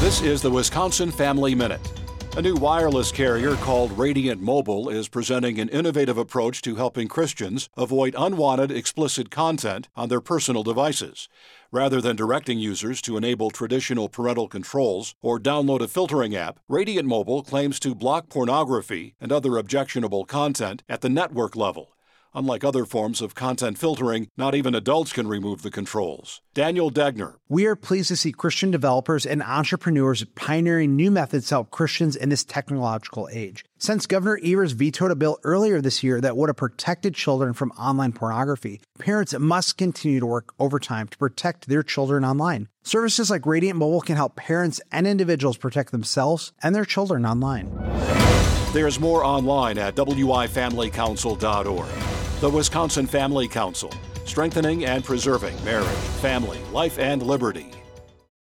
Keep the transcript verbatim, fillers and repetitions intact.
This is the Wisconsin Family Minute. A new wireless carrier called Radiant Mobile is presenting an innovative approach to helping Christians avoid unwanted explicit content on their personal devices. Rather than directing users to enable traditional parental controls or download a filtering app, Radiant Mobile claims to block pornography and other objectionable content at the network level. Unlike other forms of content filtering, not even adults can remove the controls. Daniel Degner. We are pleased to see Christian developers and entrepreneurs pioneering new methods to help Christians in this technological age. Since Governor Evers vetoed a bill earlier this year that would have protected children from online pornography, parents must continue to work overtime to protect their children online. Services like Radiant Mobile can help parents and individuals protect themselves and their children online. There's more online at w i family council dot org. The Wisconsin Family Council, strengthening and preserving marriage, family, life, and liberty.